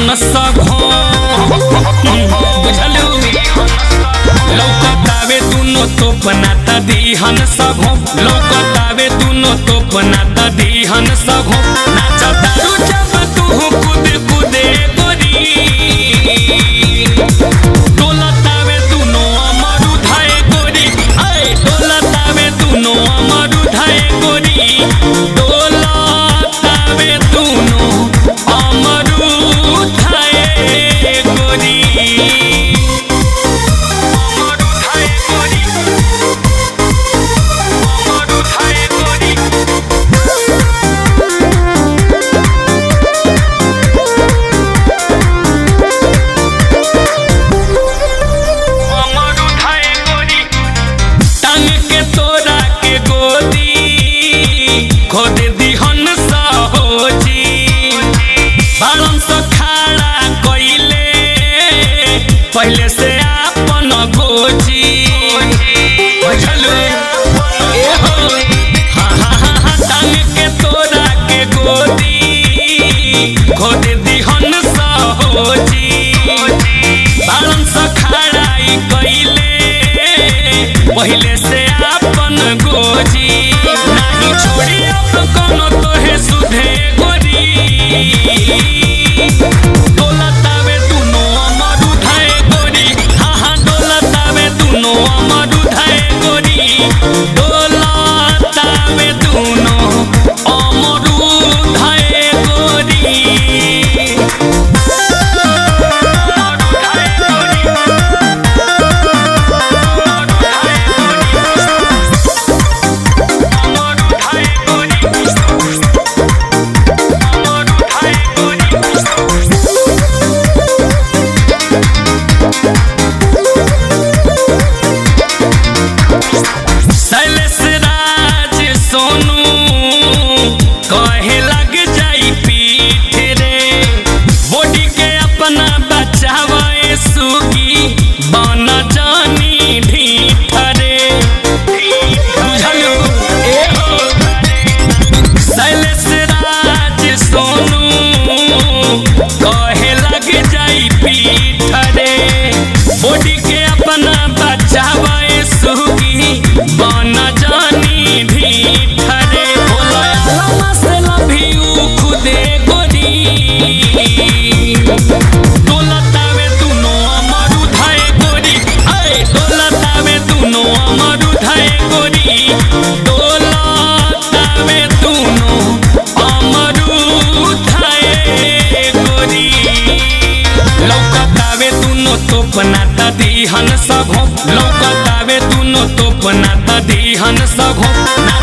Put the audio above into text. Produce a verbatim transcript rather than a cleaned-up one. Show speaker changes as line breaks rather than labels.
दिहन सघो बुझलू लौकतावे दुनो तो बनाता दिहन सघो लौकतावे दुनो तो बनाता दिहन सघो नाचता तू जब तू कूद कूदे गोरी डोलतावे दुनो अमर उठाए गोरी आए डोलतावे दुनो अमर उठाए गोरी डोलतावे दुनो अमर उठाए गोरी अमर उठाए गोरी अमर उठाए गोरी अमर उठाए गोरी टांग के तोरा के गोदी खोद दिहन सहोजी बारम सौ खाड़ा कइले पहले से आपन गोजी बुझलू ए हो हाँ हाँ हाँ हाँ टांग के तोरा के गोदी खोद दिहन सहोजी बारम सौ खाड़ाई कइले पहले से आपन गोजी नहीं छोड़ी अब कोनो तोहे सुधे गोरी डोलतावे दुनो अमर उठाए गोरी हाँ हाँ डोलतावे दुनो अमर उठाए गोरी डोलतावे दुनो अमर उठाए गोरी अमर उठाए गोरी अमर उठाए अमर उठाए गोरी अमर उठाए गोरी शैलेश राज सोनू कहे लग जाई पीठ रे बॉडी के अपना बचावे सुगी बन जानी ढीठ रे बुझलू ए हो शैलेश राज सोनू कहे लग जाई पीठ रे बॉडी के अपना बचावे सुगी बन जानी ढीठ रे बोला से लभियू खुदे गोरी डोलतावे दुनो अमर उठाए गोरी आए डोलतावे दुनो अमर उठाए गोरी डोलतावे दुनो अमर उठाए गोरी लौकतावे दुनो तो बनाता दिहन सघो लौकतावे दुनो तो बनाता दिहन सघो